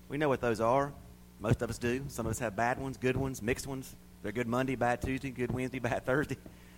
We know what those are. Most of us do. Some of us have bad ones, good ones, mixed ones. They're good Monday, bad Tuesday, good Wednesday, bad Thursday.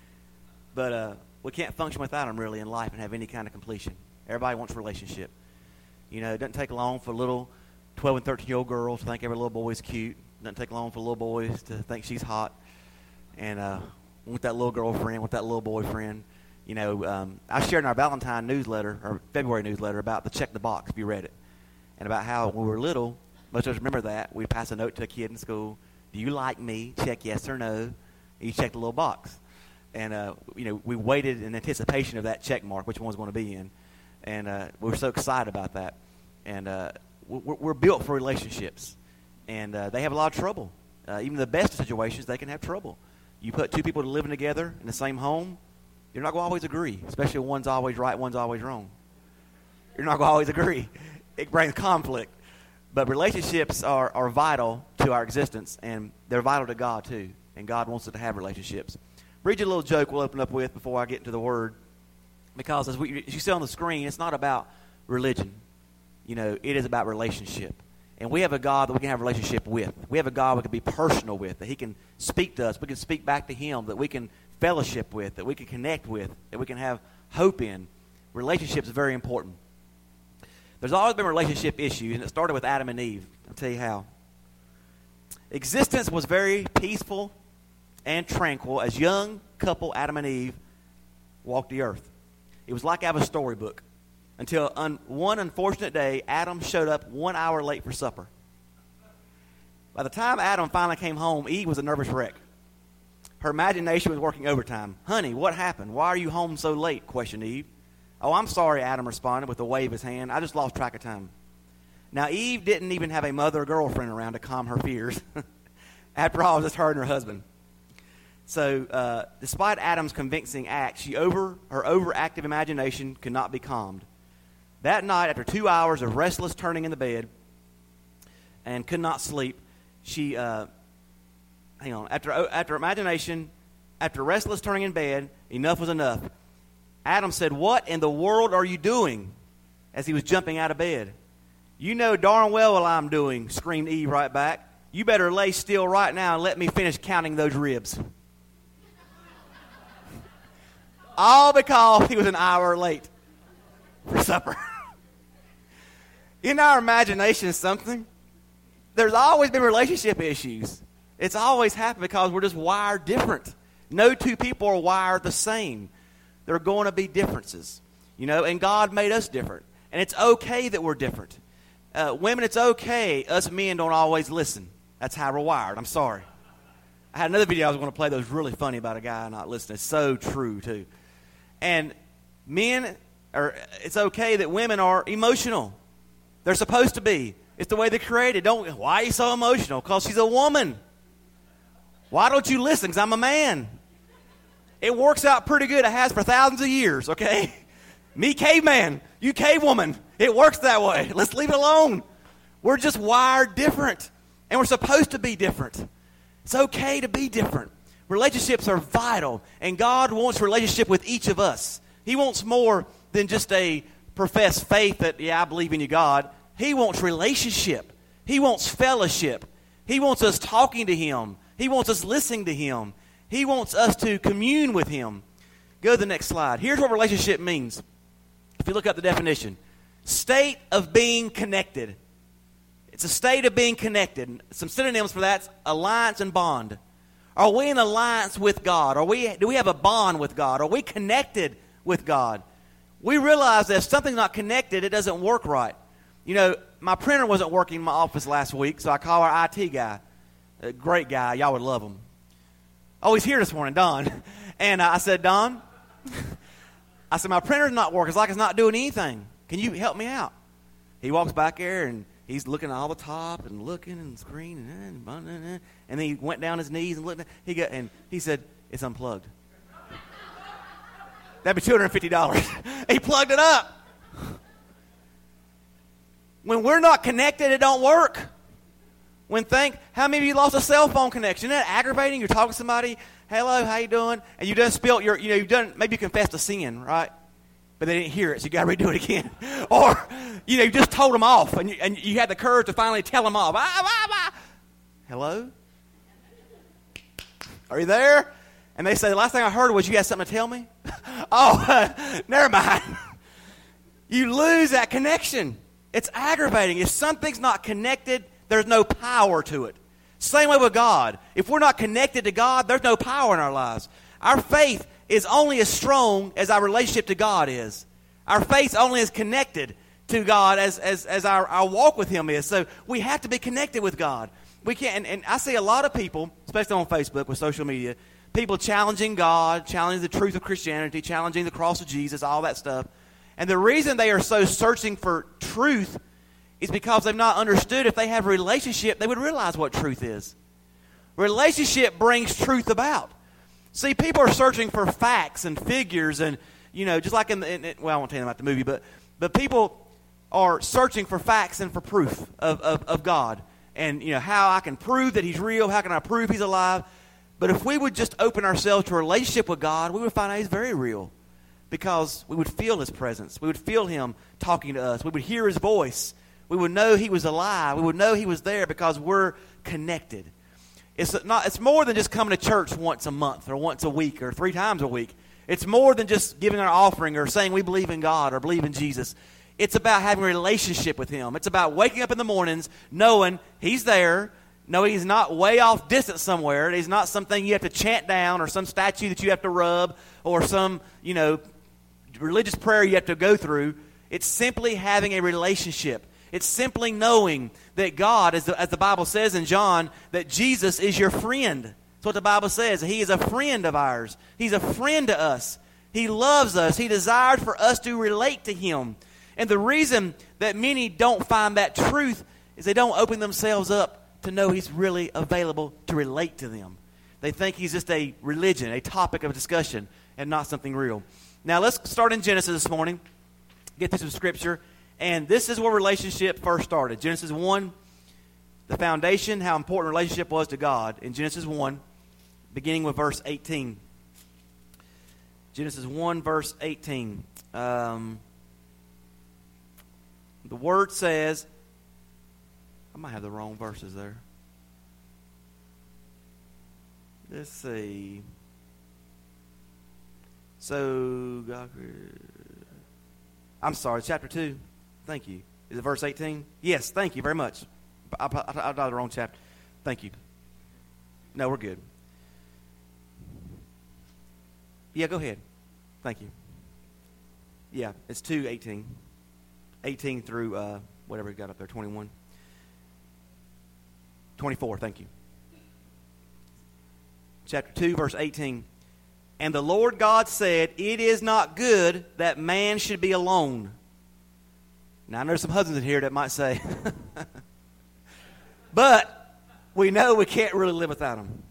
But we can't function without them really in life and have any kind of completion. Everybody wants a relationship. You know, it doesn't take long for little 12 and 13-year-old girls to think every little boy's cute. It doesn't take long for little boys to think she's hot. And want that little girlfriend, want that little boyfriend. You know, I shared in our Valentine newsletter, or February newsletter, about the check the box, if you read it. And about how when we were little, most of us remember that, we'd pass a note to a kid in school. Do you like me? Check yes or no. And you check the little box. And, you know, we waited in anticipation of that check mark, which one was going to be in. And we were so excited about that. And we're built for relationships. And they have a lot of trouble. Even the best of situations, they can have trouble. You put two people living together in the same home, you're not going to always agree, especially if one's always right, one's always wrong. You're not going to always agree. It brings conflict. But relationships are vital to our existence, and they're vital to God too. And God wants us to have relationships. Read you a little joke we'll open up with before I get into the Word. Because as you see on the screen, it's not about religion. You know, it is about relationship. And we have a God that we can have a relationship with. We have a God we can be personal with, that He can speak to us. We can speak back to Him, that we can fellowship with, that we can connect with, that we can have hope in. Relationships is very important. There's always been relationship issues, and it started with Adam and Eve. I'll tell you how. Existence was very peaceful and tranquil as young couple Adam and Eve walked the earth. It was like out of a storybook. Until one unfortunate day, Adam showed up 1 hour late for supper. By the time Adam finally came home, Eve was a nervous wreck. Her imagination was working overtime. Honey, what happened? Why are you home so late? Questioned Eve. Oh, I'm sorry, Adam responded with a wave of his hand. I just lost track of time. Now, Eve didn't even have a mother or girlfriend around to calm her fears. After all, it was just her and her husband. So, despite Adam's convincing act, her overactive imagination could not be calmed. That night, after 2 hours of restless turning in the bed and could not sleep, after restless turning in bed, enough was enough. Adam said, "What in the world are you doing?" as he was jumping out of bed. "You know darn well what I'm doing," screamed Eve right back. "You better lay still right now and let me finish counting those ribs." All because he was an hour late for supper. In our imagination something, there's always been relationship issues. It's always happened because we're just wired different. No two people are wired the same. There are going to be differences, you know, and God made us different. And it's okay that we're different. Women, it's okay. Us men don't always listen. That's how we're wired. I'm sorry. I had another video I was going to play that was really funny about a guy not listening. It's so true, too. And men, it's okay that women are emotional. They're supposed to be. It's the way they're created. Why are you so emotional? Because she's a woman. Why don't you listen? Because I'm a man. It works out pretty good. It has for thousands of years, okay? Me, caveman. You, cave woman. It works that way. Let's leave it alone. We're just wired different. And we're supposed to be different. It's okay to be different. Relationships are vital. And God wants a relationship with each of us. He wants more than just a professed faith that, yeah, I believe in you, God. He wants relationship. He wants fellowship. He wants us talking to Him. He wants us listening to Him. He wants us to commune with Him. Go to the next slide. Here's what relationship means. If you look up the definition, state of being connected. It's a state of being connected. Some synonyms for that: alliance and bond. Are we in alliance with God? Do we have a bond with God? Are we connected with God? We realize that if something's not connected, it doesn't work right. You know, my printer wasn't working in my office last week, so I called our IT guy. A great guy. Y'all would love him. Oh, he's here this morning, Don. And I said, Don, I said, my printer's not working. It's like it's not doing anything. Can you help me out? He walks back there, and he's looking at all the top and looking and the screen. And then he went down his knees and looked. And he said, it's unplugged. That'd be $250. He plugged it up. When we're not connected, it don't work. How many of you lost a cell phone connection? Isn't that aggravating? You're talking to somebody, hello, how you doing? And you done spilt maybe you confessed a sin, right? but they didn't hear it, so you got to redo it again. Or, you just told them off, and you had the courage to finally tell them off. Hello? Are you there? And they say, the last thing I heard was you had something to tell me? Never mind. You lose that connection. It's aggravating. If something's not connected, there's no power to it. Same way with God. If we're not connected to God, there's no power in our lives. Our faith is only as strong as our relationship to God is. Our faith only is connected to God as our walk with Him is. So we have to be connected with God. We can't. And I see a lot of people, especially on Facebook with social media, people challenging God, challenging the truth of Christianity, challenging the cross of Jesus, all that stuff. And the reason they are so searching for truth is because they've not understood. If they have a relationship, they would realize what truth is. Relationship brings truth about. See, people are searching for facts and figures and, just like I won't tell you about the movie, but people are searching for facts and for proof of God. And, how I can prove that He's real, how can I prove He's alive. But if we would just open ourselves to a relationship with God, we would find out He's very real. Because we would feel His presence. We would feel Him talking to us. We would hear His voice. We would know He was alive. We would know He was there because we're connected. It's more than just coming to church once a month or once a week or 3 times a week. It's more than just giving our offering or saying we believe in God or believe in Jesus. It's about having a relationship with Him. It's about waking up in the mornings knowing He's there, knowing He's not way off distance somewhere. He's not something you have to chant down or some statue that you have to rub or some, religious prayer you have to go through. It's simply having a relationship. It's simply knowing that God, as the Bible says in John, that Jesus is your friend. That's what the Bible says. He is a friend of ours. He's a friend to us. He loves us. He desired for us to relate to Him. And the reason that many don't find that truth is they don't open themselves up to know He's really available to relate to them. They think He's just a religion, a topic of discussion, and not something real. Now, let's start in Genesis this morning, get through some scripture, and this is where relationship first started. Genesis 1, the foundation, how important relationship was to God. In Genesis 1, beginning with verse 18. Genesis 1, verse 18. The Word says, I might have the wrong verses there. Let's see. So, God, I'm sorry, chapter 2. Thank you. Is it verse 18? Yes, thank you very much. I dialed the wrong chapter. Thank you. No, we're good. Yeah, go ahead. Thank you. Yeah, it's 2:18. 18 through whatever we got up there, 21. 24, thank you. Chapter 2, verse 18. And the Lord God said, it is not good that man should be alone. Now, I know there's some husbands in here that might say, but we know we can't really live without him.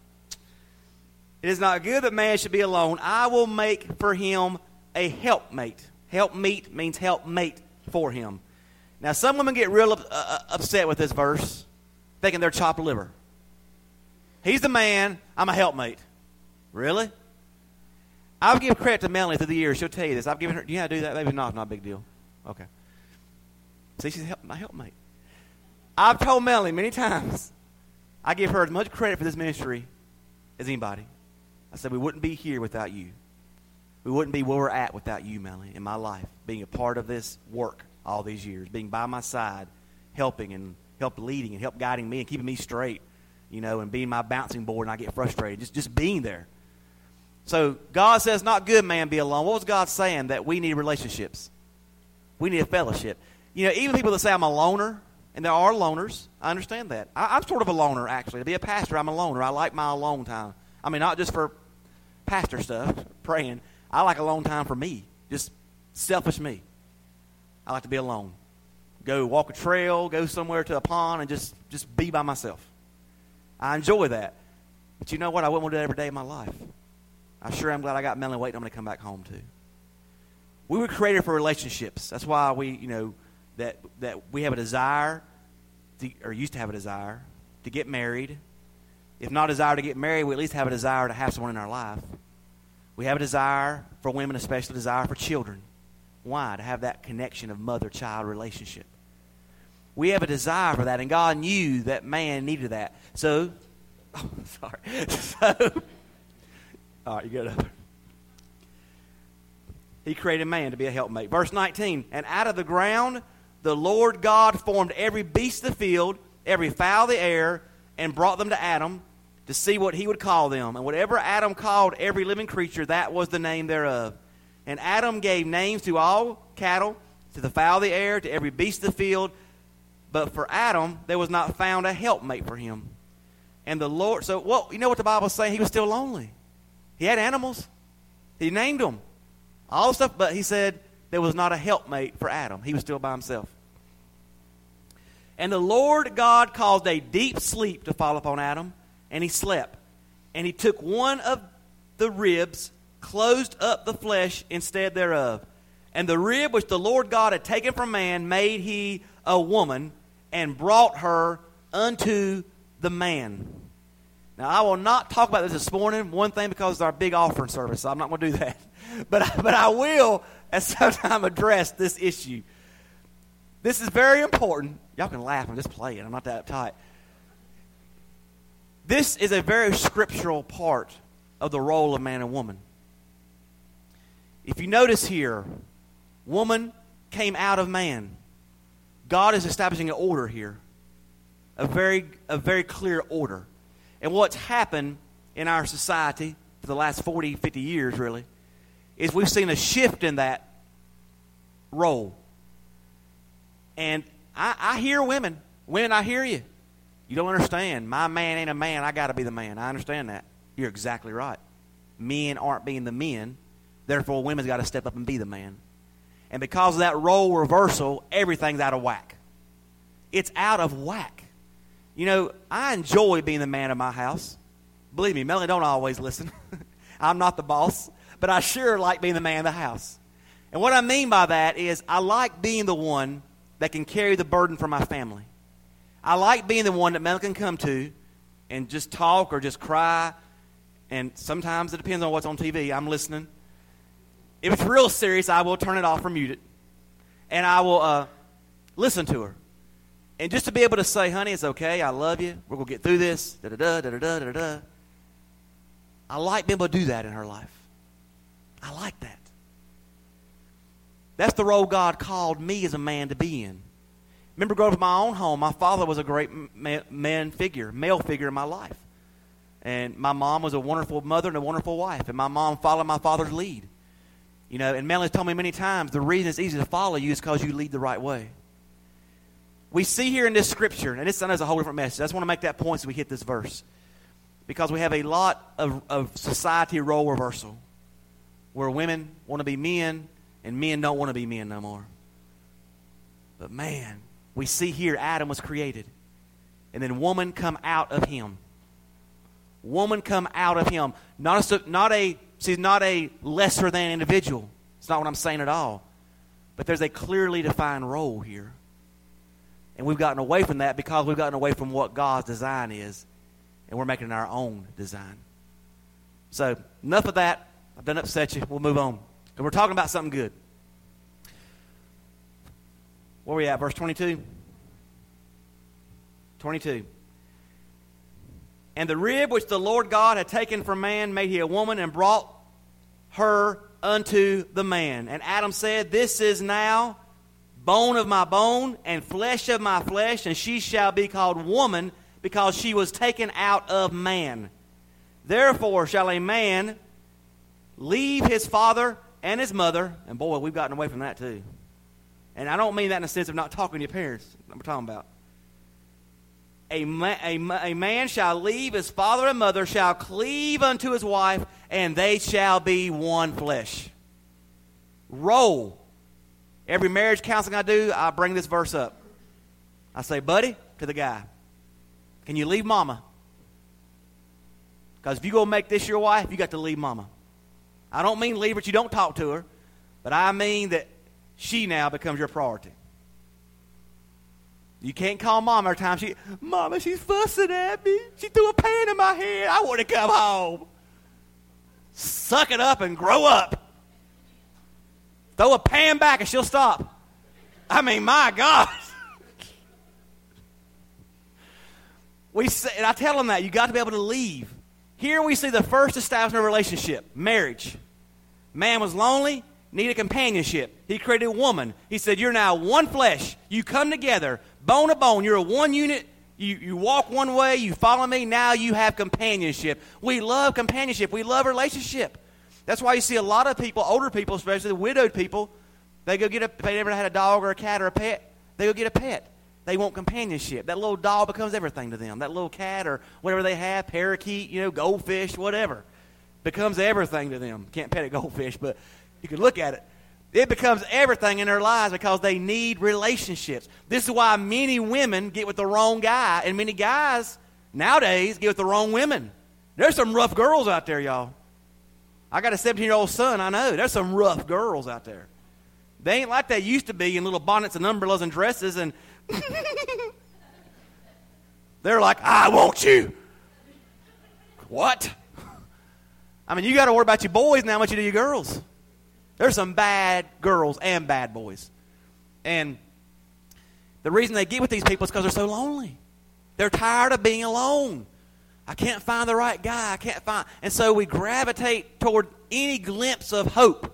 It is not good that man should be alone. I will make for him a helpmate. Helpmeet means helpmate for him. Now, some women get real upset with this verse, thinking they're chopped liver. He's the man, I'm a helpmate. Really? I've given credit to Melanie through the years. She'll tell you this. I've given her, do you know how to do that? Maybe not a big deal. Okay. See, she's my helpmate. I've told Melanie many times, I give her as much credit for this ministry as anybody. I said, we wouldn't be here without you. We wouldn't be where we're at without you, Melanie, in my life, being a part of this work all these years, being by my side, helping and help leading and help guiding me and keeping me straight, and being my bouncing board and I get frustrated, just being there. So God says, not good man be alone. What was God saying? That we need relationships. We need a fellowship. Even people that say I'm a loner, and there are loners, I understand that. I'm sort of a loner, actually. To be a pastor, I'm a loner. I like my alone time. I mean, not just for pastor stuff, praying. I like alone time for me, just selfish me. I like to be alone. Go walk a trail, go somewhere to a pond, and just be by myself. I enjoy that. But you know what? I wouldn't want to do that every day of my life. I sure am glad I got Melanie waiting on me to come back home, too. We were created for relationships. That's why we, that we have a desire, or used to have a desire, to get married. If not a desire to get married, we at least have a desire to have someone in our life. We have a desire, for women especially, a desire for children. Why? To have that connection of mother-child relationship. We have a desire for that, and God knew that man needed that. So, all right, you get it up. He created man to be a helpmate. Verse 19, and out of the ground the Lord God formed every beast of the field, every fowl of the air, and brought them to Adam to see what he would call them. And whatever Adam called every living creature, that was the name thereof. And Adam gave names to all cattle, to the fowl of the air, to every beast of the field. But for Adam, there was not found a helpmate for him. And the Lord, so what? You know what the Bible's saying? He was still lonely. He had animals. He named them. All stuff, but he said there was not a helpmate for Adam. He was still by himself. And the Lord God caused a deep sleep to fall upon Adam, and he slept. And he took one of the ribs, closed up the flesh instead thereof. And the rib which the Lord God had taken from man made he a woman, and brought her unto the man. Now, I will not talk about this morning, one thing, because it's our big offering service, so I'm not going to do that. But I will at some time address this issue. This is very important. Y'all can laugh. I'm just playing. I'm not that uptight. This is a very scriptural part of the role of man and woman. If you notice here, woman came out of man. God is establishing an order here. A very clear order. And what's happened in our society for the last 40, 50 years, really, is we've seen a shift in that role. And I hear women. Women, I hear you. You don't understand. My man ain't a man. I got to be the man. I understand that. You're exactly right. Men aren't being the men. Therefore, women's got to step up and be the man. And because of that role reversal, everything's out of whack. It's out of whack. You know, I enjoy being the man of my house. Believe me, Melanie don't always listen. I'm not the boss. But I sure like being the man of the house. And what I mean by that is I like being the one that can carry the burden for my family. I like being the one that Mel can come to and just talk or just cry. And sometimes it depends on what's on TV. I'm listening. If it's real serious, I will turn it off or mute it. And I will listen to her. And just to be able to say, honey, it's okay. I love you. We're going to get through this. Da-da-da, da-da-da, da-da-da. I like being able to do that in her life. I like that. That's the role God called me as a man to be in. Remember growing up in my own home, my father was a great male figure in my life. And my mom was a wonderful mother and a wonderful wife. And my mom followed my father's lead. You know, and Melanie's told me many times, the reason it's easy to follow you is because you lead the right way. We see here in this scripture, and this is a whole different message. I just want to make that point as we hit this verse. Because we have a lot of society role reversal. Where women want to be men, and men don't want to be men no more. But man, we see here Adam was created. And then woman come out of him. Woman come out of him. She's not a lesser than individual. It's not what I'm saying at all. But there's a clearly defined role here. And we've gotten away from that because we've gotten away from what God's design is. And we're making our own design. So, enough of that. I've done upset you. We'll move on. And we're talking about something good. Where are we at? Verse 22? 22. And the rib which the Lord God had taken from man made he a woman and brought her unto the man. And Adam said, this is now bone of my bone and flesh of my flesh, and she shall be called woman because she was taken out of man. Therefore shall a man leave his father and his mother. And boy, we've gotten away from that too. And I don't mean that in the sense of not talking to your parents. That's what we're talking about. A man shall leave his father and mother, shall cleave unto his wife, and they shall be one flesh. Role. Every marriage counseling I do, I bring this verse up. I say, buddy, to the guy, can you leave mama? Because if you go make this your wife, you got to leave mama. I don't mean leave her, you don't talk to her, but I mean that she now becomes your priority. You can't call mama every time Mama, she's fussing at me. She threw a pan in my head. I want to come home. Suck it up and grow up. Throw a pan back and she'll stop. I mean, my God. And I tell them that. You got to be able to leave. Here we see the first establishment of a relationship, marriage. Man was lonely, needed companionship. He created a woman. He said, you're now one flesh. You come together, bone to bone. You're a one unit. You walk one way. You follow me. Now you have companionship. We love companionship. We love relationship. That's why you see a lot of people, older people, especially the widowed people, they go get if they never had a dog or a cat or a pet, they go get a pet. They want companionship. That little dog becomes everything to them. That little cat or whatever they have, parakeet, goldfish, whatever, becomes everything to them. Can't pet a goldfish, but you can look at it. It becomes everything in their lives because they need relationships. This is why many women get with the wrong guy, and many guys nowadays get with the wrong women. There's some rough girls out there, y'all. I got a 17-year-old son, I know. There's some rough girls out there. They ain't like they used to be in little bonnets and umbrellas and dresses and they're like, I want you. What? I mean, you got to worry about your boys now what you do your girls. There's some bad girls and bad boys. And the reason they get with these people is because they're so lonely. They're tired of being alone. I can't find the right guy. And so we gravitate toward any glimpse of hope.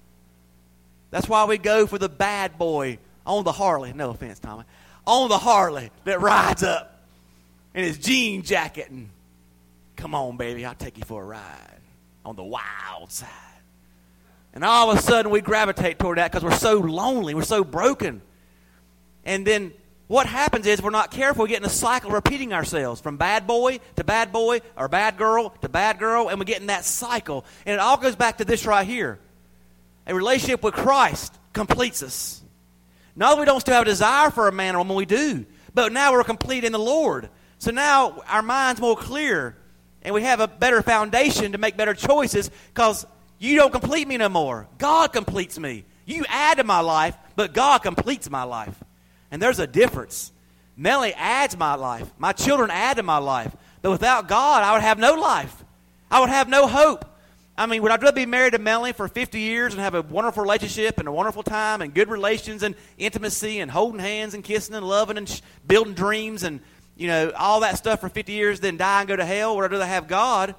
That's why we go for the bad boy on the Harley. No offense, Tommy. On the Harley that rides up in his jean jacket and, come on, baby, I'll take you for a ride on the wild side. And all of a sudden we gravitate toward that because we're so lonely. We're so broken. And then what happens is, if we're not careful, we get in a cycle of repeating ourselves from bad boy, or bad girl to bad girl, and we get in that cycle. And it all goes back to this right here. A relationship with Christ completes us. Not that we don't still have a desire for a man or woman, we do. But now we're complete in the Lord. So now our mind's more clear, and we have a better foundation to make better choices because you don't complete me no more. God completes me. You add to my life, but God completes my life. And there's a difference. Melanie adds my life. My children add to my life. But without God, I would have no life. I would have no hope. I mean, would I rather be married to Melanie for 50 years and have a wonderful relationship and a wonderful time and good relations and intimacy and holding hands and kissing and loving and building dreams and, all that stuff for 50 years, then die and go to hell? Would I rather have God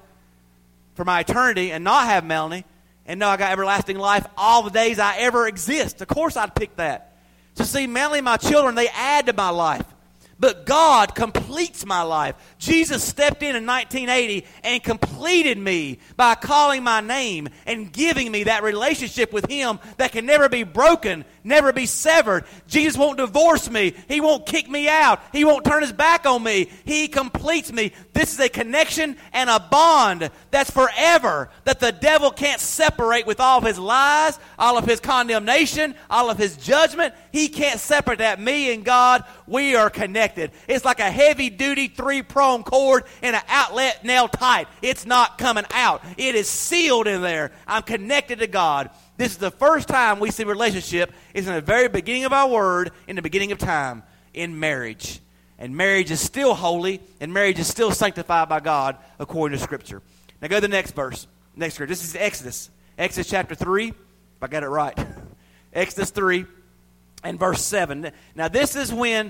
for my eternity and not have Melanie and know I got everlasting life all the days I ever exist? Of course I'd pick that. So see, Melanie and my children, they add to my life. But God completes my life. Jesus stepped in 1980 and completed me by calling my name and giving me that relationship with Him that can never be broken, never be severed. Jesus won't divorce me. He won't kick me out. He won't turn His back on me. He completes me. This is a connection and a bond that's forever, that the devil can't separate with all of his lies, all of his condemnation, all of his judgment. He can't separate that. Me and God, we are connected. It's like a heavy-duty 3-prong cord and an outlet nailed tight. It's not coming out. It is sealed in there. I'm connected to God. This is the first time we see relationship is in the very beginning of our word, in the beginning of time, in marriage. And marriage is still holy, and marriage is still sanctified by God according to Scripture. Now go to the next verse. Next scripture. This is Exodus. Exodus chapter 3, if I got it right. Exodus 3 and verse 7. Now this is when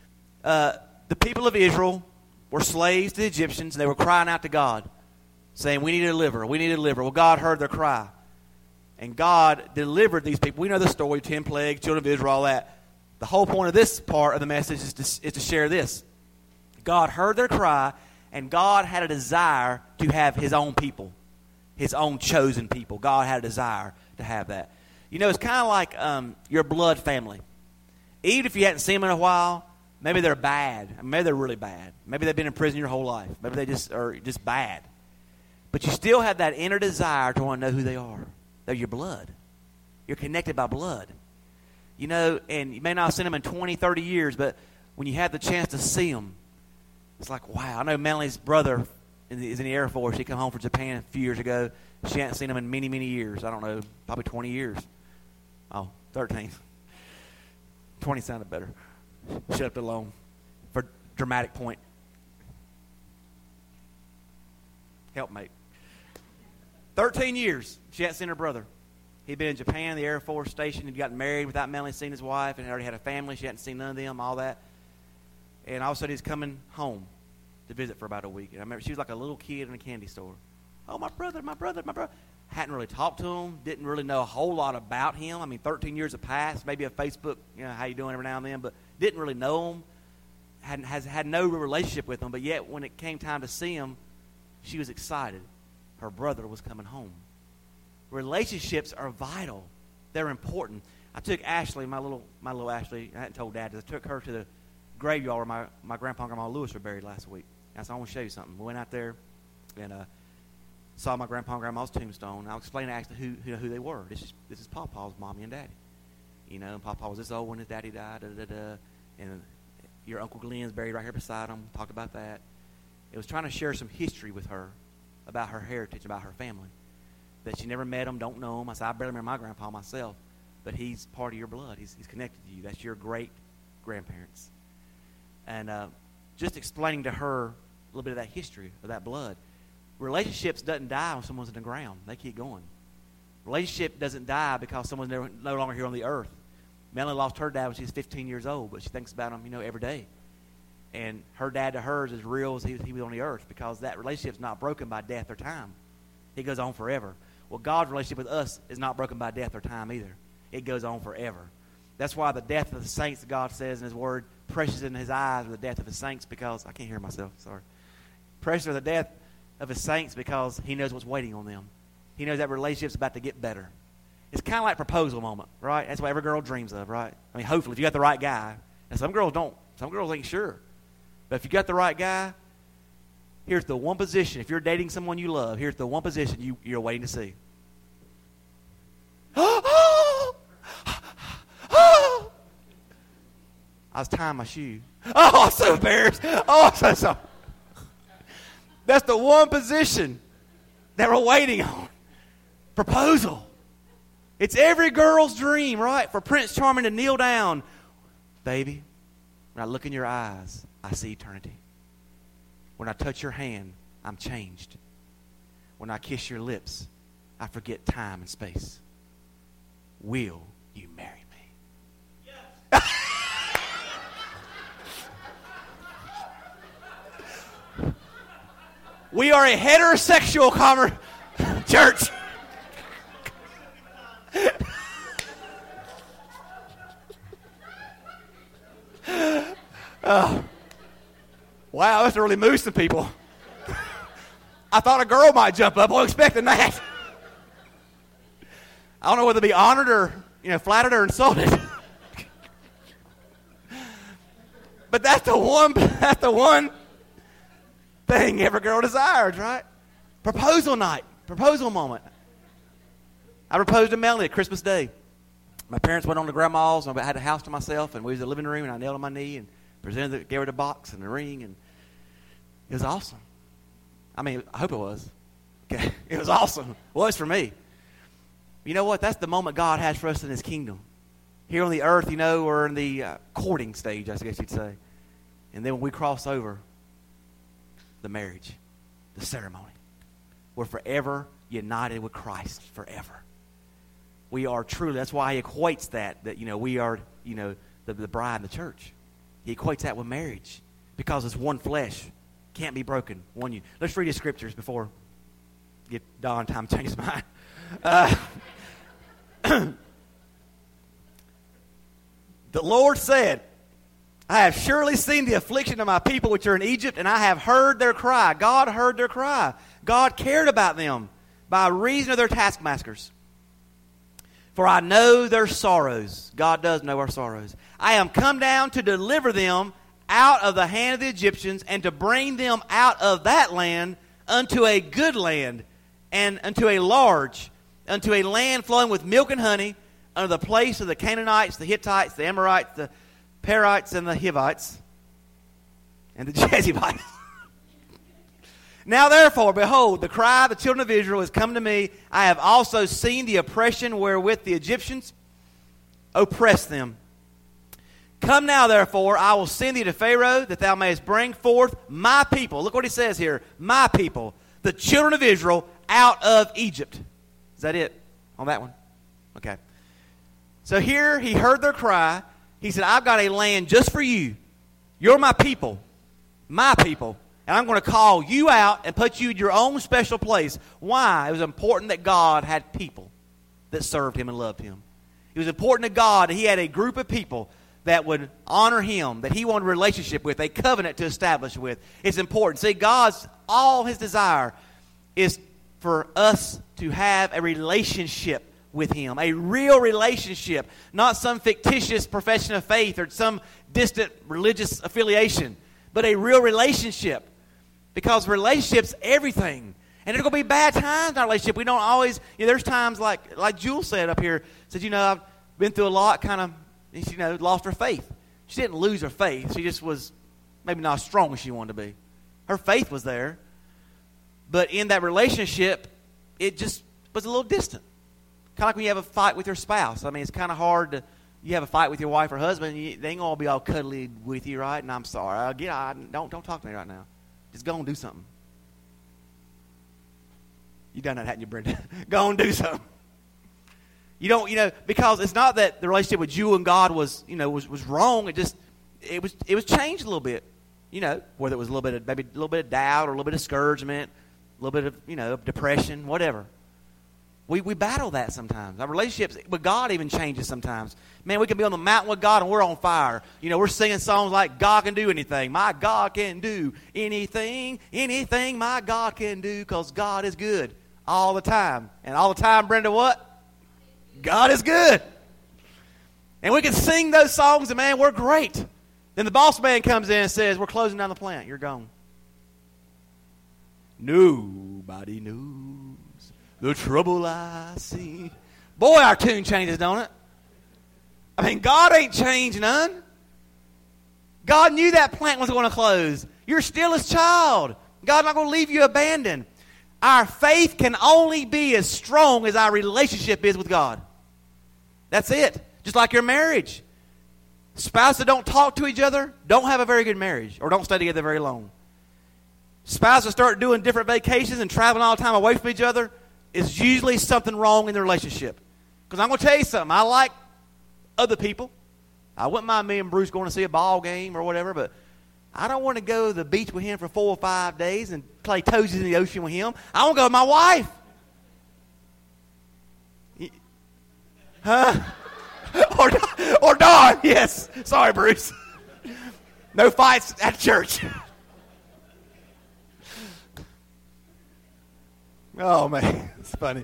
the people of Israel were slaves to the Egyptians, and they were crying out to God, saying, we need a deliverer, we need a deliverer. Well, God heard their cry, and God delivered these people. We know the story, 10 plagues, children of Israel, all that. The whole point of this part of the message is to share this. God heard their cry, and God had a desire to have His own people, His own chosen people. God had a desire to have that. It's kind of like your blood family. Even if you hadn't seen them in a while, maybe they're bad. Maybe they're really bad. Maybe they've been in prison your whole life. Maybe they just are just bad. But you still have that inner desire to want to know who they are. They're your blood. You're connected by blood. And you may not have seen them in 20, 30 years, but when you have the chance to see them, it's like, wow. I know Melanie's brother is in the Air Force. He came home from Japan a few years ago. She hadn't seen him in many, many years. I don't know, probably 20 years. Oh, 13. 20 sounded better. Shut up alone for dramatic point. Helpmate. 13 years she hadn't seen her brother. He'd been in Japan, the Air Force station. He'd gotten married without Melanie seeing his wife, and had already had a family. She hadn't seen none of them, all that. And all of a sudden, he's coming home to visit for about a week. And I remember she was like a little kid in a candy store. Oh, my brother, my brother, my brother. Hadn't really talked to him. Didn't really know a whole lot about him. I mean, 13 years have passed. Maybe a Facebook, how you doing every now and then. But didn't really know him. Had no relationship with him. But yet, when it came time to see him, she was excited. Her brother was coming home. Relationships are vital. They're important. I took Ashley, my little Ashley. I hadn't told Dad this. I took her to the graveyard where my grandpa and grandma Lewis were buried last week. I said, I want to show you something. We went out there and saw my grandpa and grandma's tombstone. I was explaining to Ashley who they were. This is Papa's mommy and daddy. And Papa was this old when his daddy died. And your Uncle Glenn's buried right here beside him. Talked about that. It was trying to share some history with her about her heritage, about her family. That she never met him, don't know him. I said, I barely remember my grandpa myself. But he's part of your blood. He's connected to you. That's your great-grandparents. And just explaining to her a little bit of that history, of that blood. Relationships doesn't die when someone's in the ground. They keep going. Relationship doesn't die because someone's no longer here on the earth. Melanie lost her dad when she was 15 years old, but she thinks about him, every day. And her dad to her is as real as he was on the earth, because that relationship's not broken by death or time. It goes on forever. Well, God's relationship with us is not broken by death or time either. It goes on forever. That's why the death of the saints, God says in His Word, precious in His eyes are the death of His saints, because, I can't hear myself, sorry. Precious are the death of His saints because He knows what's waiting on them. He knows that relationship's about to get better. It's kind of like a proposal moment, right? That's what every girl dreams of, right? I mean, hopefully, if you got the right guy. And some girls don't. Some girls ain't sure. But if you got the right guy, here's the one position. If you're dating someone you love, here's the one position you're waiting to see. I was tying my shoe. Oh, I'm so embarrassed. Oh, I'm so sorry. That's the one position that we're waiting on. Proposal. It's every girl's dream, right? For Prince Charming to kneel down. Baby, when I look in your eyes, I see eternity. When I touch your hand, I'm changed. When I kiss your lips, I forget time and space. Will you marry me? Yes. We are a heterosexual church. Wow, that's really moved some people. I thought a girl might jump up. I wasn't expecting that. I don't know whether to be honored or, flattered or insulted. But that's the one thing every girl desires, right? Proposal night, proposal moment. I proposed to Melanie at Christmas Day. My parents went on to grandma's, and I had the house to myself, and we was in the living room, and I knelt on my knee and gave her the box and the ring, and it was awesome. I mean, I hope it was. Okay. It was awesome. It was for me. You know what? That's the moment God has for us in His kingdom. Here on the earth, we're in the courting stage, I guess you'd say. And then when we cross over the marriage, the ceremony, we're forever united with Christ forever. We are truly, that's why He equates that we are, the bride and the church. He equates that with marriage because it's one flesh. Can't be broken. One union. Let's read His scriptures before get Don time to change his mind. The Lord said, I have surely seen the affliction of my people which are in Egypt, and I have heard their cry. God heard their cry. God cared about them by reason of their taskmasters. For I know their sorrows. God does know our sorrows. I am come down to deliver them out of the hand of the Egyptians, and to bring them out of that land unto a good land, and unto a land flowing with milk and honey, unto the place of the Canaanites, the Hittites, the Amorites, the Perizzites, and the Hivites, and the Jebusites. Now therefore, behold, the cry of the children of Israel has come to me. I have also seen the oppression wherewith the Egyptians oppress them. Come now, therefore, I will send thee to Pharaoh, that thou mayest bring forth my people. Look what he says here. My people, the children of Israel, out of Egypt. Is that it on that one? Okay. So here he heard their cry. He said, I've got a land just for you. You're my people. My people. And I'm going to call you out and put you in your own special place. Why? It was important that God had people that served him and loved him. It was important to God that he had a group of people that would honor him, that he wanted a relationship with, a covenant to establish with. It's important. See, all his desire is for us to have a relationship with him, a real relationship, not some fictitious profession of faith or some distant religious affiliation, but a real relationship. Because relationship's everything. And there's going to be bad times in our relationship. We don't always, there's times like Jules said up here, said, I've been through a lot, kind of, lost her faith. She didn't lose her faith. She just was maybe not as strong as she wanted to be. Her faith was there. But in that relationship, it just was a little distant. Kind of like when you have a fight with your spouse. I mean, it's kind of hard to, you have a fight with your wife or husband, they ain't going to be all cuddly with you, right? And I'm sorry. Don't talk to me right now. Just go and do something. You done that, hadn't you, Brenda? Go and do something. You don't, because it's not that the relationship with you and God was wrong. It was changed a little bit. Whether it was maybe a little bit of doubt or a little bit of discouragement, a little bit of, depression, whatever. We battle that sometimes. Our relationships with God even changes sometimes. Man, we can be on the mountain with God and we're on fire. We're singing songs like God can do anything. My God can do anything my God can do, because God is good all the time. And all the time, Brenda, what? God is good. And we can sing those songs and, man, we're great. Then the boss man comes in and says, we're closing down the plant. You're gone. Nobody knows the trouble I see. Boy, our tune changes, don't it? I mean, God ain't changed none. God knew that plant was going to close. You're still his child. God's not going to leave you abandoned. Our faith can only be as strong as our relationship is with God. That's it. Just like your marriage. Spouses that don't talk to each other don't have a very good marriage, or don't stay together very long. Spouses that start doing different vacations and traveling all the time away from each other, is usually something wrong in the relationship. Because I'm going to tell you something. I like other people. I wouldn't mind me and Bruce going to see a ball game or whatever, but I don't want to go to the beach with him for 4 or 5 days and play toesies in the ocean with him. I want to go with my wife. Huh? or Dawn. Yes. Sorry, Bruce. No fights at church. Oh, man. It's funny.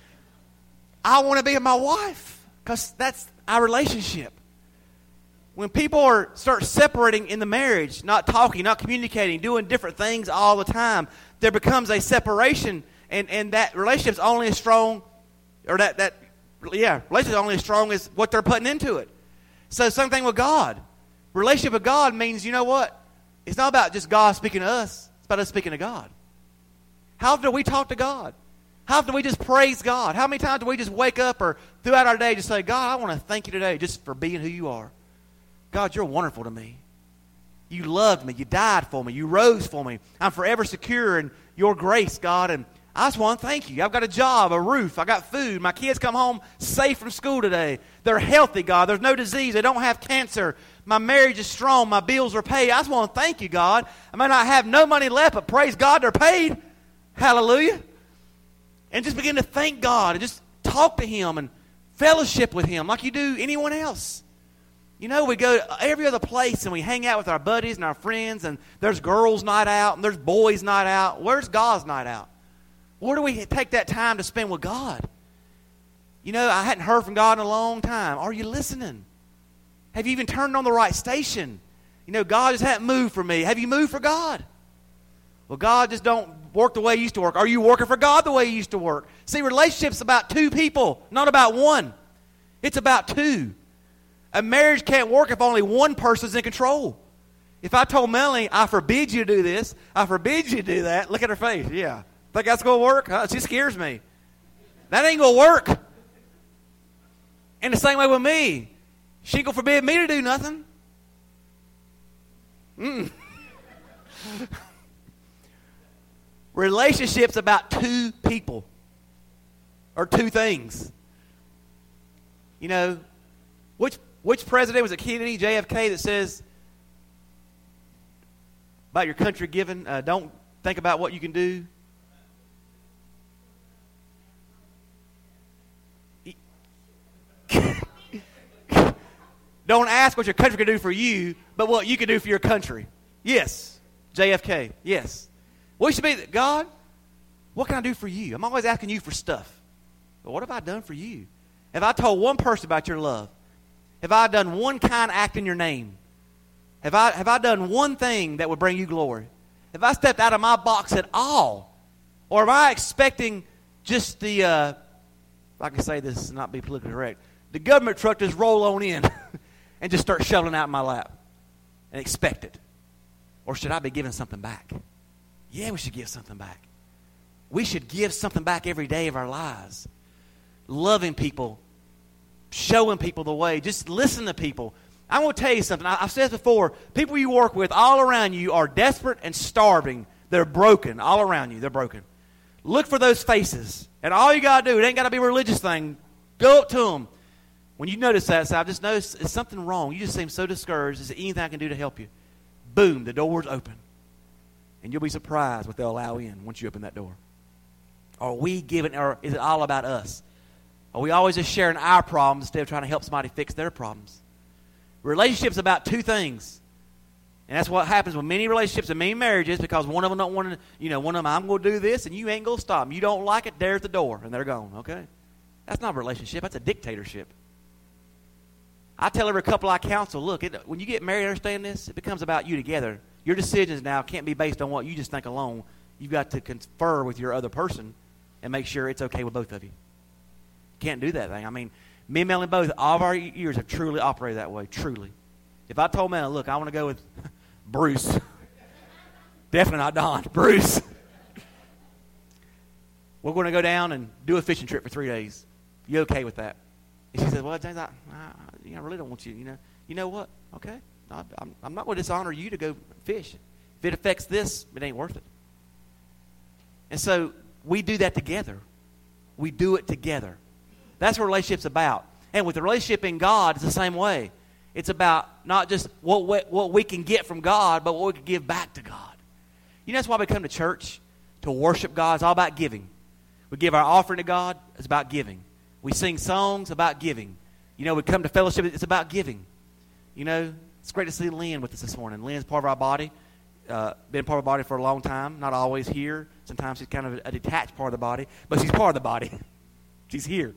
I want to be with my wife because that's our relationship. When people start separating in the marriage, not talking, not communicating, doing different things all the time, there becomes a separation, and that relationship's only as strong, or relationship's only as strong as what they're putting into it. So same thing with God. Relationship with God means, you know what? It's not about just God speaking to us. It's about us speaking to God. How often do we talk to God? How often do we just praise God? How many times do we just wake up or throughout our day just say, God, I want to thank you today just for being who you are. God, you're wonderful to me. You loved me. You died for me. You rose for me. I'm forever secure in your grace, God, and I just want to thank you. I've got a job, a roof. I got food. My kids come home safe from school today. They're healthy, God. There's no disease. They don't have cancer. My marriage is strong. My bills are paid. I just want to thank you, God. I may not have no money left, but praise God, they're paid. Hallelujah. And just begin to thank God and just talk to him and fellowship with him like you do anyone else. We go to every other place and we hang out with our buddies and our friends, and there's girls' night out and there's boys' night out. Where's God's night out? Where do we take that time to spend with God? I hadn't heard from God in a long time. Are you listening? Have you even turned on the right station? God just hadn't moved for me. Have you moved for God? Well, God just don't work the way he used to work. Are you working for God the way he used to work? See, relationship's about two people, not about one. It's about two. A marriage can't work if only one person's in control. If I told Melanie, I forbid you to do this, I forbid you to do that, look at her face. Yeah. Think that's going to work? Huh? She scares me. That ain't going to work. And the same way with me. She ain't going to forbid me to do nothing. Relationships about two people or two things. You know, which president, was it Kennedy, JFK, that says about your country giving, don't think about what you can do? Don't ask what your country can do for you, but what you can do for your country. Yes, JFK, yes. We should be, God, what can I do for you? I'm always asking you for stuff. But what have I done for you? Have I told one person about your love? Have I done one kind act in your name? Have I done one thing that would bring you glory? Have I stepped out of my box at all? Or am I expecting just the, if I can say this and not be politically correct, the government truck just roll on in and just start shoveling out in my lap and expect it? Or should I be giving something back? Yeah, we should give something back. We should give something back every day of our lives. Loving people, showing people the way, just listen to people. I'm going to tell you something. I've said this before. People you work with all around you are desperate and starving. They're broken all around you. They're broken. Look for those faces. And all you got to do, it ain't got to be a religious thing. Go up to them. When you notice that, say, I've just noticed there's something wrong. You just seem so discouraged. Is there anything I can do to help you? Boom, the door's open. And you'll be surprised what they'll allow in once you open that door. Are we giving, or is it all about us? Are we always just sharing our problems instead of trying to help somebody fix their problems? Relationships about two things. And that's what happens with many relationships and many marriages, because one of them don't want to, one of them, I'm going to do this and you ain't going to stop them. You don't like it, there's the door, and they're gone, okay? That's not a relationship. That's a dictatorship. I tell every couple I counsel, look, when you get married, understand this, it becomes about you together. Your decisions now can't be based on what you just think alone. You've got to confer with your other person and make sure it's okay with both of you. Can't do that thing. I mean, me and Melanie both, all of our years have truly operated that way, truly. If I told Melanie, look, I want to go with Bruce, definitely not Don, Bruce. We're going to go down and do a fishing trip for 3 days. You okay with that? And she says, well, James, I really don't want you, You know what? Okay. I'm not going to dishonor you to go fish. If it affects this, it ain't worth it. And so we do that together. We do it together. That's what a relationship's about. And with the relationship in God, it's the same way. It's about not just what we can get from God, but what we can give back to God. That's why we come to church, to worship God. It's all about giving. We give our offering to God. It's about giving. We sing songs about giving. We come to fellowship. It's about giving. It's great to see Lynn with us this morning. Lynn's part of our body. Been part of the body for a long time. Not always here. Sometimes she's kind of a detached part of the body. But she's part of the body. She's here.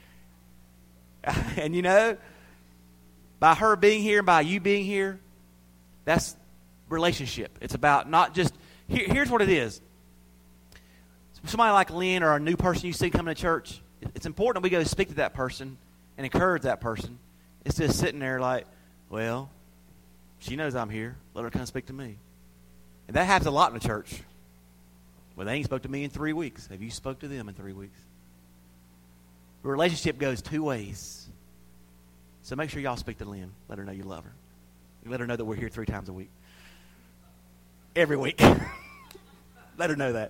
And by her being here and by you being here, that's relationship. It's about not just, here's what it is. Somebody like Lynn or a new person you see coming to church, it's important we go speak to that person and encourage that person. It's just sitting there like, well, she knows I'm here. Let her come speak to me. And that happens a lot in the church. Well, they ain't spoke to me in 3 weeks. Have you spoke to them in 3 weeks? The relationship goes two ways. So make sure y'all speak to Lynn. Let her know you love her. Let her know that we're here 3 times a week. Every week. Let her know that.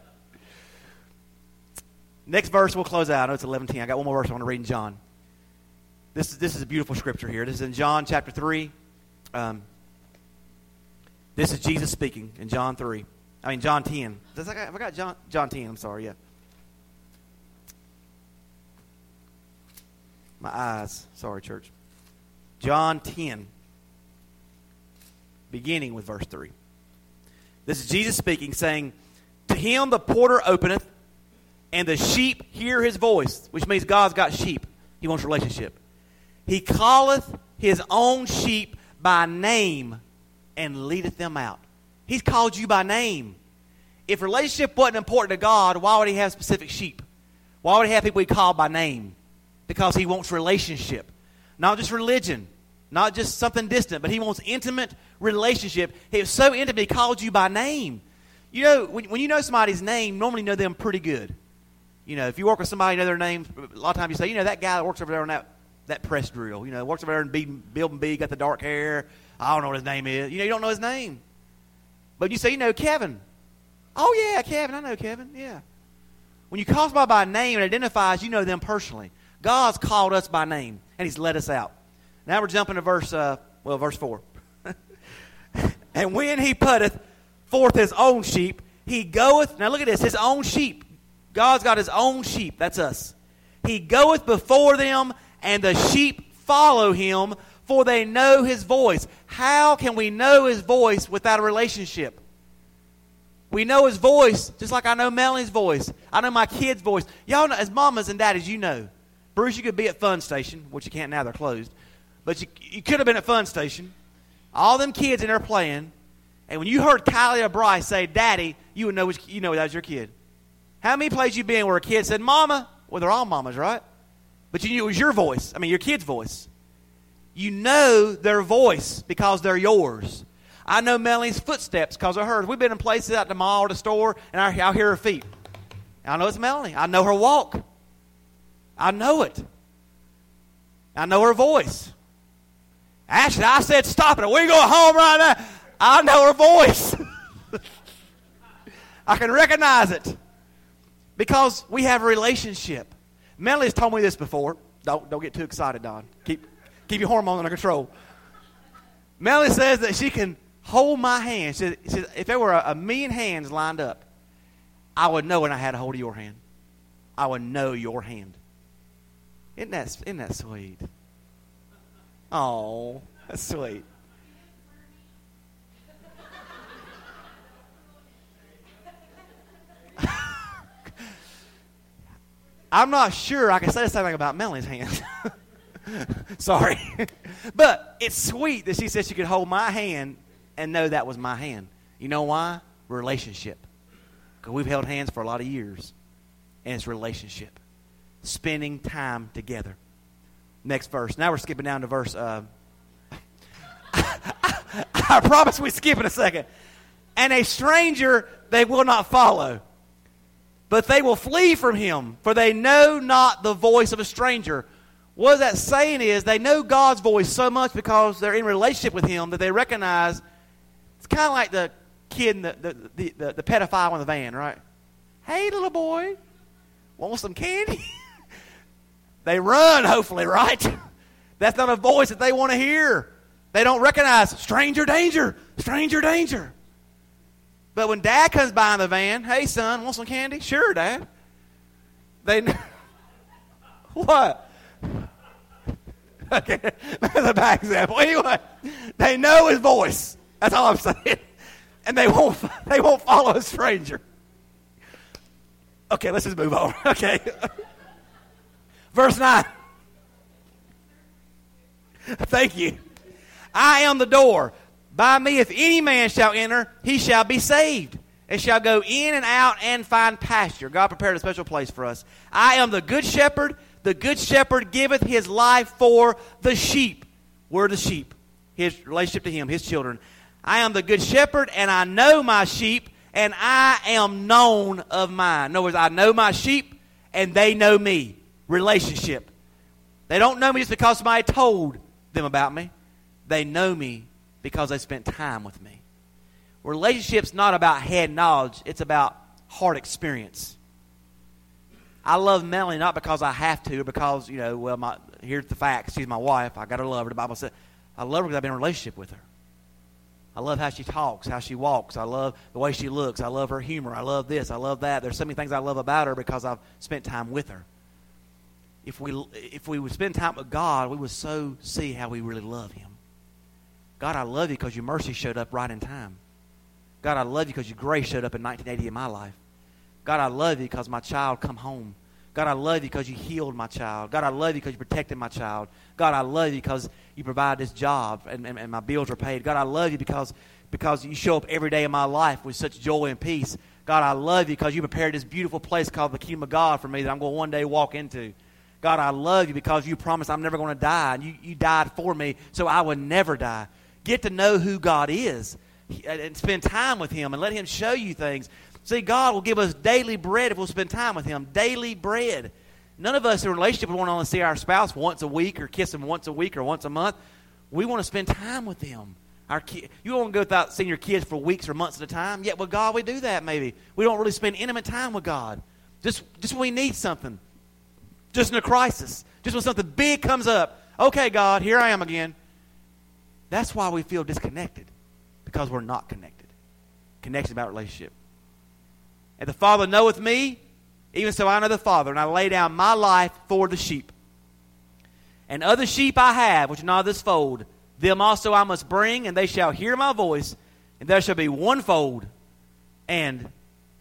Next verse we'll close out. I know it's 11:10. I got one more verse I want to read in John. This is a beautiful scripture here. This is in John chapter 3. This is Jesus speaking in John 3. I mean, John 10. I forgot John 10. I'm sorry, yeah. My eyes. Sorry, church. John 10, beginning with verse 3. This is Jesus speaking, saying, to him the porter openeth, and the sheep hear his voice, which means God's got sheep. He wants a relationship. He calleth his own sheep by name and leadeth them out. He's called you by name. If relationship wasn't important to God, why would he have specific sheep? Why would he have people he called by name? Because he wants relationship. Not just religion. Not just something distant. But he wants intimate relationship. He was so intimate, he called you by name. When you know somebody's name, normally you know them pretty good. If you work with somebody, you know their name. A lot of times you say, that guy that works over there on that press drill. Works over there and building B, got the dark hair. I don't know what his name is. You don't know his name. But you say, Kevin. Oh, yeah, Kevin. I know Kevin. Yeah. When you call somebody by name and identifies, you know them personally. God's called us by name, and he's let us out. Now we're jumping to verse 4. And when he putteth forth his own sheep, he goeth, now look at this, his own sheep. God's got his own sheep, that's us. He goeth before them, and the sheep follow him, for they know his voice. How can we know his voice without a relationship? We know his voice just like I know Melanie's voice. I know my kids' voice. Y'all know, as mamas and daddies, you know. Bruce, you could be at Fun Station, which you can't now, they're closed. But you could have been at Fun Station. All them kids in there playing. And when you heard Kylie or Bryce say, Daddy, you would know that was your kid. How many places you been where a kid said, Mama? Well, they're all mamas, right? But you knew it was your voice. I mean, your kid's voice. You know their voice because they're yours. I know Melanie's footsteps because of hers. We've been in places at the mall or the store, and I'll hear her feet. I know it's Melanie. I know her walk. I know it. I know her voice. Actually, I said, stop it. We're going home right now. I know her voice. I can recognize it because we have a relationship. Melanie's told me this before. Don't get too excited, Don. Keep your hormones under control. Melanie says that she can hold my hand. She says, if there were a million hands lined up, I would know when I had a hold of your hand. I would know your hand. Isn't that sweet? Oh, that's sweet. I'm not sure I can say the same thing about Melanie's hand. Sorry. But it's sweet that she said she could hold my hand and know that was my hand. You know why? Relationship. Because we've held hands for a lot of years. And it's relationship. Spending time together. Next verse. Now we're skipping down to verse... I promise we skip in a second. And a stranger they will not follow, but they will flee from him, for they know not the voice of a stranger. What that saying is they know God's voice so much because they're in relationship with him that they recognize. It's kind of like the kid, the pedophile in the van, right? Hey, little boy, want some candy? They run, hopefully, right? That's not a voice that they want to hear. They don't recognize stranger danger, stranger danger. But when Dad comes by in the van, hey, son, want some candy? Sure, Dad. They what? Okay, that's a bad example. Anyway, they know his voice. That's all I'm saying. And they won't follow a stranger. Okay, let's just move on. Okay. Verse 9. Thank you. I am the door. By me, if any man shall enter, he shall be saved, and shall go in and out and find pasture. God prepared a special place for us. I am the good shepherd. The good shepherd giveth his life for the sheep. We're the sheep. His relationship to him, his children. I am the good shepherd, and I know my sheep, and I am known of mine. In other words, I know my sheep, and they know me. Relationship. They don't know me just because somebody told them about me. They know me because they spent time with me. Relationship's not about head knowledge. It's about heart experience. I love Melanie not because I have to or because, here's the facts. She's my wife. I got to love her. The Bible said I love her because I've been in a relationship with her. I love how she talks, how she walks. I love the way she looks. I love her humor. I love this. I love that. There's so many things I love about her because I've spent time with her. If we would spend time with God, we would so see how we really love him. God, I love you because your mercy showed up right in time. God, I love you because your grace showed up in 1980 in my life. God, I love you because my child come home. God, I love you because you healed my child. God, I love you because you protected my child. God, I love you because you provide this job and my bills are paid. God, I love you because you show up every day in my life with such joy and peace. God, I love you because you prepared this beautiful place called the Kingdom of God for me that I'm going to one day walk into. God, I love you because you promised I'm never going to die, and you died for me so I would never die. Get to know who God is and spend time with him and let him show you things. See, God will give us daily bread if we'll spend time with him. Daily bread. None of us in a relationship want to only see our spouse once a week or kiss them once a week or once a month. We want to spend time with them. You don't want to go without seeing your kids for weeks or months at a time. Yet with God, we do that maybe. We don't really spend intimate time with God. Just when we need something. just in a crisis, just when something big comes up. Okay, God, here I am again. That's why we feel disconnected, because we're not connected. Connection about relationship. And the Father knoweth me, even so I know the Father, and I lay down my life for the sheep. And other sheep I have, which are not of this fold, them also I must bring, and they shall hear my voice, and there shall be one fold, and... Is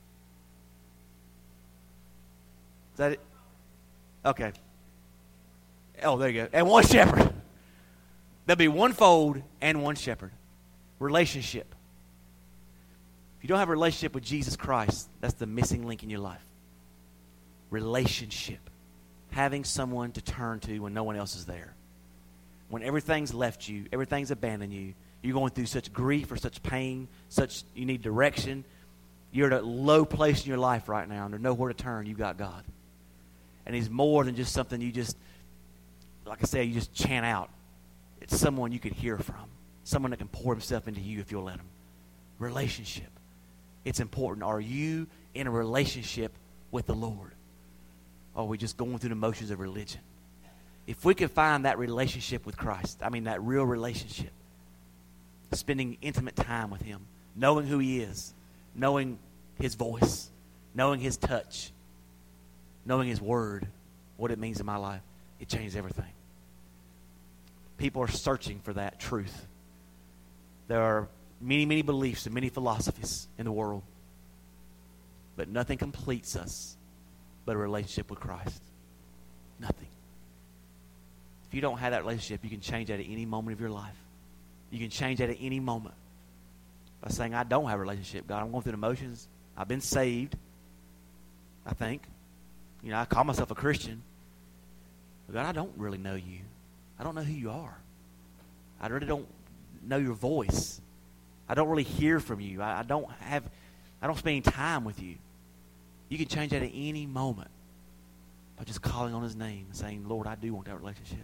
that it? Okay. Oh, there you go. And one shepherd. There'll be one fold and one shepherd. Relationship. If you don't have a relationship with Jesus Christ, that's the missing link in your life. Relationship. Having someone to turn to when no one else is there. When everything's left you, everything's abandoned you, you're going through such grief or such pain, you need direction. You're at a low place in your life right now, and there's nowhere to turn. You've got God. And He's more than just something you just, like I say, you just chant out. It's someone you can hear from. Someone that can pour Himself into you if you'll let Him. Relationship. It's important. Are you in a relationship with the Lord? Or are we just going through the motions of religion? If we could find that relationship with Christ, that real relationship, spending intimate time with Him, knowing who He is, knowing His voice, knowing His touch, knowing His word, what it means in my life, it changes everything. People are searching for that truth. There are many, many beliefs and many philosophies in the world, but nothing completes us but a relationship with Christ. Nothing. If you don't have that relationship, you can change that at any moment of your life. You can change that at any moment by saying, I don't have a relationship. God, I'm going through the motions. I've been saved, I think. I call myself a Christian. But God, I don't really know you. I don't know who you are. I really don't know your voice. I don't really hear from you. I don't spend any time with you. You can change that at any moment by just calling on His name and saying, Lord, I do want that relationship.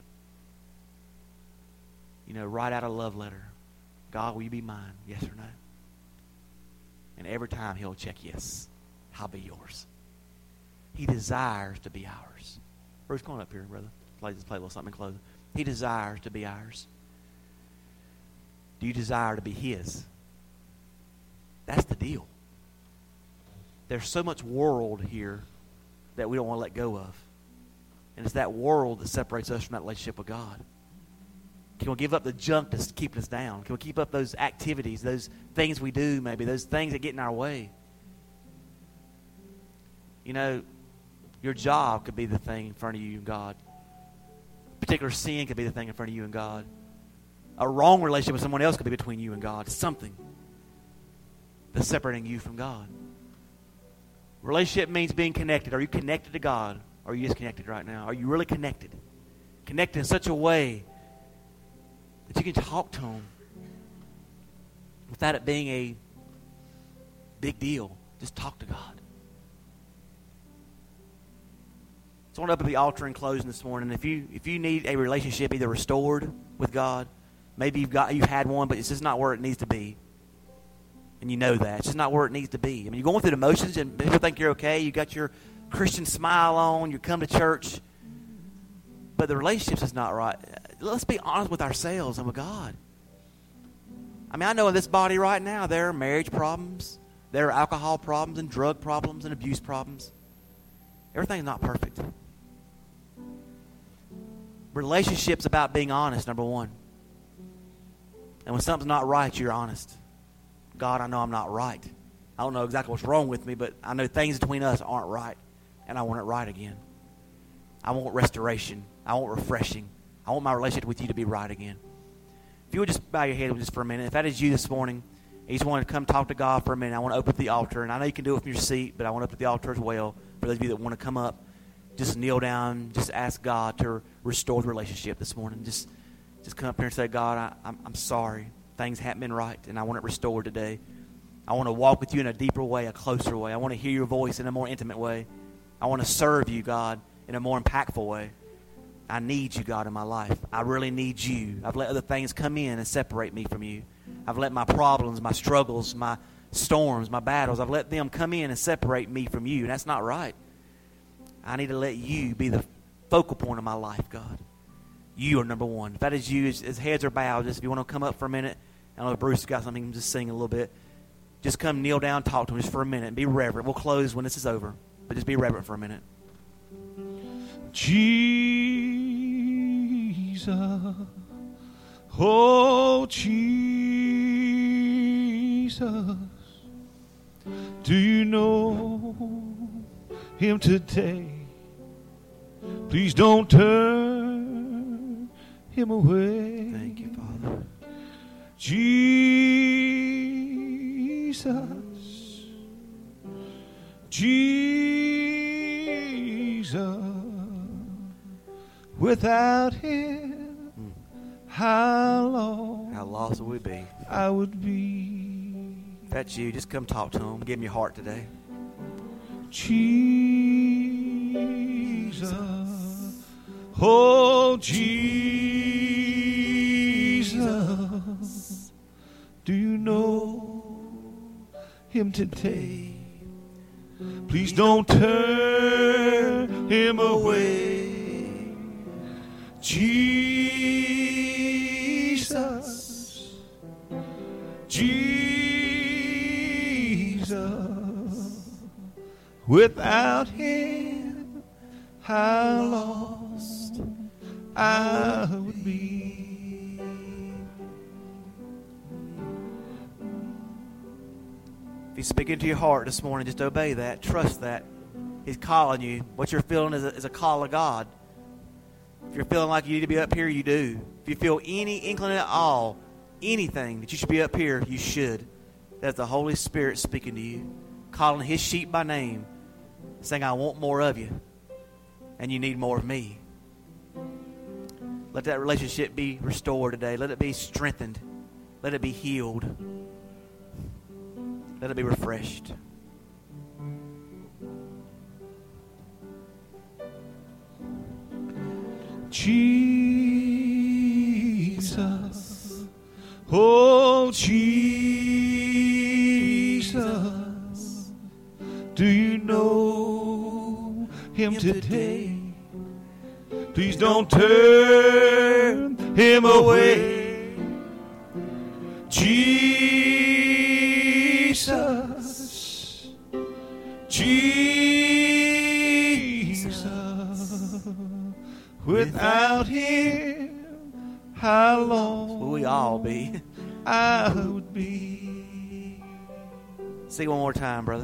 Write out a love letter. God, will you be mine? Yes or no? And every time He'll check yes. I'll be yours. He desires to be ours. Bruce, come on up here, brother. Let's play a little something in closing. He desires to be ours. Do you desire to be His? That's the deal. There's so much world here that we don't want to let go of. And it's that world that separates us from that relationship with God. Can we give up the junk that's keeping us down? Can we keep up those activities, those things we do maybe, those things that get in our way? Your job could be the thing in front of you and God. A particular sin could be the thing in front of you and God. A wrong relationship with someone else could be between you and God. Something that's separating you from God. Relationship means being connected. Are you connected to God? Or are you disconnected right now? Are you really connected? Connected in such a way that you can talk to Him without it being a big deal. Just talk to God. So I want to open the altar in closing this morning. If you need a relationship either restored with God, maybe you've had one, but it's just not where it needs to be. And you know that. It's just not where it needs to be. You're going through the motions and people think you're okay. You got your Christian smile on. You come to church. But the relationship is not right. Let's be honest with ourselves and with God. I know in this body right now there are marriage problems. There are alcohol problems and drug problems and abuse problems. Everything's not perfect. Relationship's about being honest, number one. And when something's not right, you're honest. God, I know I'm not right. I don't know exactly what's wrong with me, but I know things between us aren't right. And I want it right again. I want restoration. I want refreshing. I want my relationship with you to be right again. If you would just bow your head just for a minute. If that is you this morning, you just want to come talk to God for a minute, I want to open up the altar. And I know you can do it from your seat, but I want to open up the altar as well. For those of you that want to come up, just kneel down, just ask God to restore the relationship this morning. Just come up here and say, God, I'm sorry. Things haven't been right, and I want it restored today. I want to walk with you in a deeper way, a closer way. I want to hear your voice in a more intimate way. I want to serve you, God, in a more impactful way. I need you, God, in my life. I really need you. I've let other things come in and separate me from you. I've let my problems, my struggles, my storms, my battles, I've let them come in and separate me from you, and that's not right. I need to let you be the focal point of my life, God. You are number one. If that is you, as heads are bowed, just if you want to come up for a minute, I don't know if Bruce has got something, just sing a little bit. Just come kneel down, talk to him just for a minute, and be reverent. We'll close when this is over, but just be reverent for a minute. Jesus, oh Jesus, do you know him today? Please don't turn him away. Thank you, Father. Jesus, Jesus, without him, how lost would we be? I would be. If that's you, just come talk to him. Give him your heart today. Jesus, oh Jesus, do you know him today? Please don't turn him away. Jesus, Jesus, without him, how lost I would be. If he's speaking to your heart this morning, just obey that. Trust that. He's calling you. What you're feeling is a call of God. If you're feeling like you need to be up here, you do. If you feel any inkling at all, anything that you should be up here, you should. That's the Holy Spirit speaking to you, calling his sheep by name, saying, I want more of you, and you need more of me. Let that relationship be restored today. Let it be strengthened. Let it be healed. Let it be refreshed. Jesus, oh Jesus, do you know him today? Please don't turn him away. Jesus, Jesus, without him, how long Will we all be? I would be. Sing one more time, brother.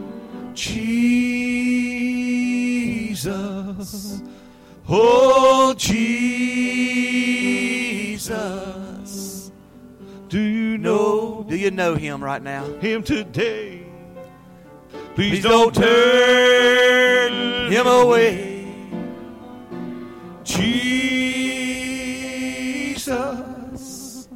Jesus, oh Jesus, do you know him right now? him today? Please don't turn him away. Jesus,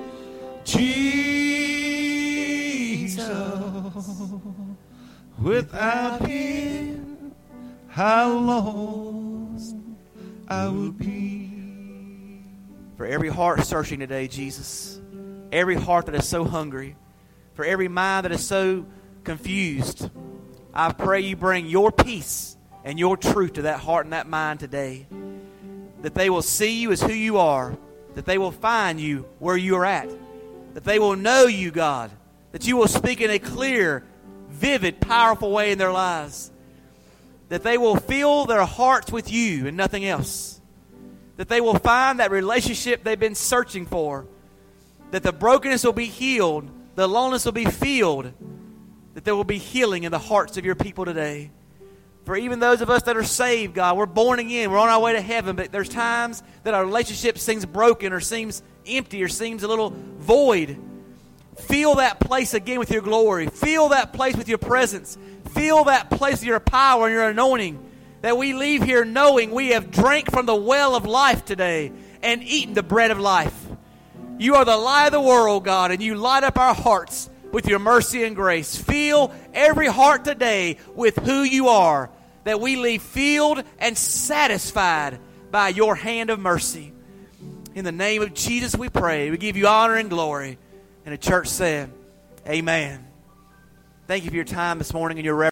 Jesus, without him, how lost I would be. For every heart searching today, Jesus, every heart that is so hungry, for every mind that is so confused, I pray you bring your peace and your truth to that heart and that mind today. That they will see you as who you are, that they will find you where you are at, that they will know you, God, that you will speak in a clear, vivid, powerful way in their lives, that they will fill their hearts with you and nothing else, that they will find that relationship they've been searching for, that the brokenness will be healed, the loneliness will be filled, that there will be healing in the hearts of your people today. For even those of us that are saved, God, we're born again, we're on our way to heaven, but there's times that our relationship seems broken or seems empty or seems a little void. Fill that place again with your glory. Fill that place with your presence. Fill that place with your power and your anointing, that we leave here knowing we have drank from the well of life today and eaten the bread of life. You are the light of the world, God, and you light up our hearts with your mercy and grace. Fill every heart today with who you are, that we leave filled and satisfied by your hand of mercy. In the name of Jesus we pray. We give you honor and glory. And the church said, amen. Thank you for your time this morning and your reverence.